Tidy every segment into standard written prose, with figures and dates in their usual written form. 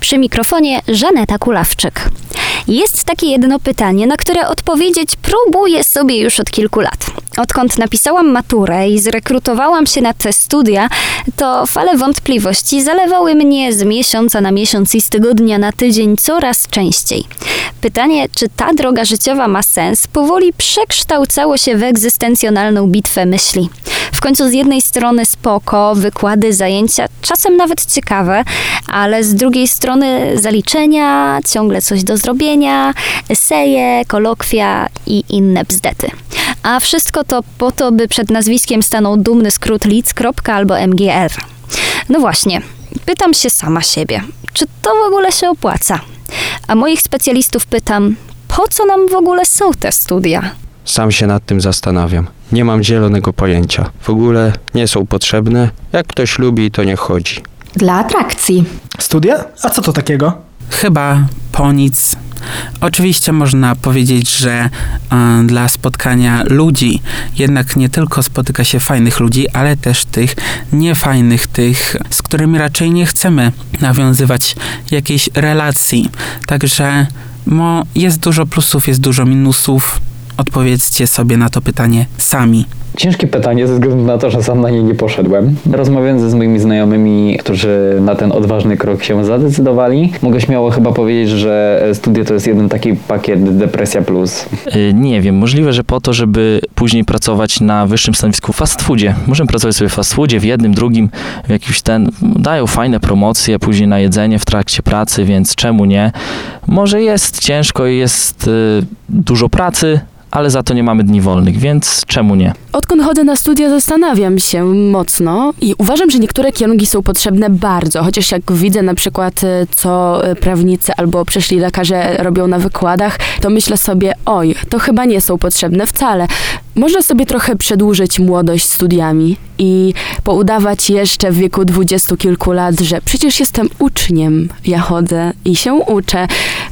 Przy mikrofonie Żaneta Kulawczyk. Jest takie jedno pytanie, na które odpowiedzieć próbuję sobie już od kilku lat. Odkąd napisałam maturę i zrekrutowałam się na te studia, to fale wątpliwości zalewały mnie z miesiąca na miesiąc i z tygodnia na tydzień coraz częściej. Pytanie, czy ta droga życiowa ma sens, powoli przekształcało się w egzystencjonalną bitwę myśli. W końcu z jednej strony spoko, wykłady, zajęcia, czasem nawet ciekawe, ale z drugiej strony zaliczenia, ciągle coś do zrobienia, eseje, kolokwia i inne bzdety. A wszystko to po to, by przed nazwiskiem stanął dumny skrót LIC. albo MGR. No właśnie, pytam się sama siebie, czy to w ogóle się opłaca? A moich specjalistów pytam, po co nam w ogóle są te studia? Sam się nad tym zastanawiam. Nie mam zielonego pojęcia. W ogóle nie są potrzebne. Jak ktoś lubi, to niech chodzi. Dla atrakcji. Studia? A co to takiego? Chyba po nic. Oczywiście można powiedzieć, że dla spotkania ludzi jednak nie tylko spotyka się fajnych ludzi, ale też tych niefajnych, tych, z którymi raczej nie chcemy nawiązywać jakiejś relacji. Także jest dużo plusów, jest dużo minusów. Odpowiedzcie sobie na to pytanie sami. Ciężkie pytanie ze względu na to, że sam na nie nie poszedłem. Rozmawiając z moimi znajomymi, którzy na ten odważny krok się zadecydowali, mogę śmiało chyba powiedzieć, że studia to jest jeden taki pakiet depresja plus. Nie wiem, możliwe, że po to, żeby później pracować na wyższym stanowisku w fast foodzie. Możemy pracować sobie w fast foodzie, w jednym, drugim, w jakimś dają fajne promocje później na jedzenie w trakcie pracy, więc czemu nie? Może jest ciężko i jest dużo pracy, ale za to nie mamy dni wolnych, więc czemu nie? Odkąd chodzę na studia, zastanawiam się mocno i uważam, że niektóre kierunki są potrzebne bardzo, chociaż jak widzę na przykład, co prawnicy albo przyszli lekarze robią na wykładach, to myślę sobie, oj, to chyba nie są potrzebne wcale. Można sobie trochę przedłużyć młodość studiami i poudawać jeszcze w wieku 20 kilku lat, że przecież jestem uczniem, ja chodzę i się uczę.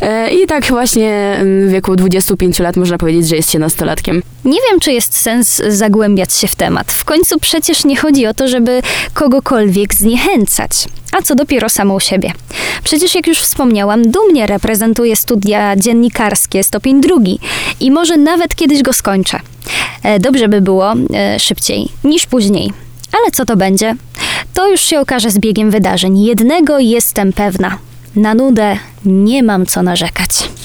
I tak właśnie w wieku 25 lat można powiedzieć, że jest się nastolatkiem. Nie wiem, czy jest sens zagłębiać się w temat. W końcu przecież nie chodzi o to, żeby kogokolwiek zniechęcać. A co dopiero samą siebie. Przecież jak już wspomniałam, dumnie reprezentuję studia dziennikarskie, stopień 2 i może nawet kiedyś go skończę. Dobrze by było szybciej niż później. Ale co to będzie? To już się okaże z biegiem wydarzeń. Jednego jestem pewna. Na nudę nie mam co narzekać.